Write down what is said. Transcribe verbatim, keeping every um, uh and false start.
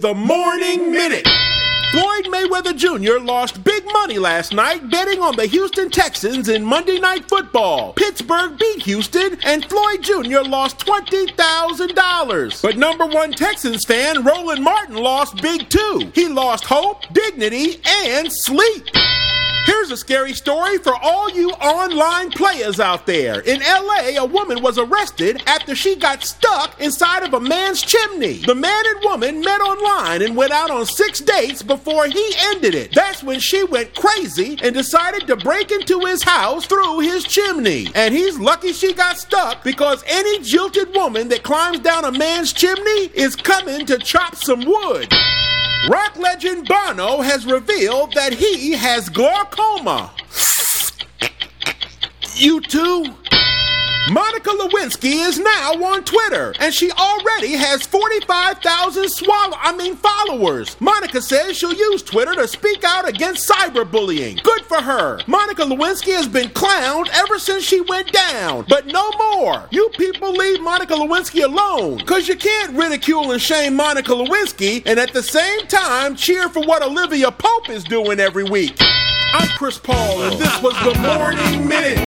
the Morning Minute. Floyd Mayweather Junior lost big money last night betting on the Houston Texans in Monday Night Football. Pittsburgh beat Houston, and Floyd Junior lost twenty thousand dollars. But number one Texans fan Roland Martin lost big too. He lost hope, dignity, and sleep. Here's a scary story for all you online players out there. In L A, a woman was arrested after she got stuck inside of a man's chimney. The man and woman met online and went out on six dates before he ended it. That's when she went crazy and decided to break into his house through his chimney. And he's lucky she got stuck, because any jilted woman that climbs down a man's chimney is coming to chop some wood. Rock legend Bono has revealed that he has glaucoma. You too? Monica Lewinsky is now on Twitter, and she already has forty-five thousand swallow I mean followers. Monica says she'll use Twitter to speak out against cyberbullying. Good for her. Monica Lewinsky has been clowned ever since she went down, but no more. You people leave Monica Lewinsky alone, because you can't ridicule and shame Monica Lewinsky and at the same time cheer for what Olivia Pope is doing every week. I'm Chris Paul, and this was the Morning Minute.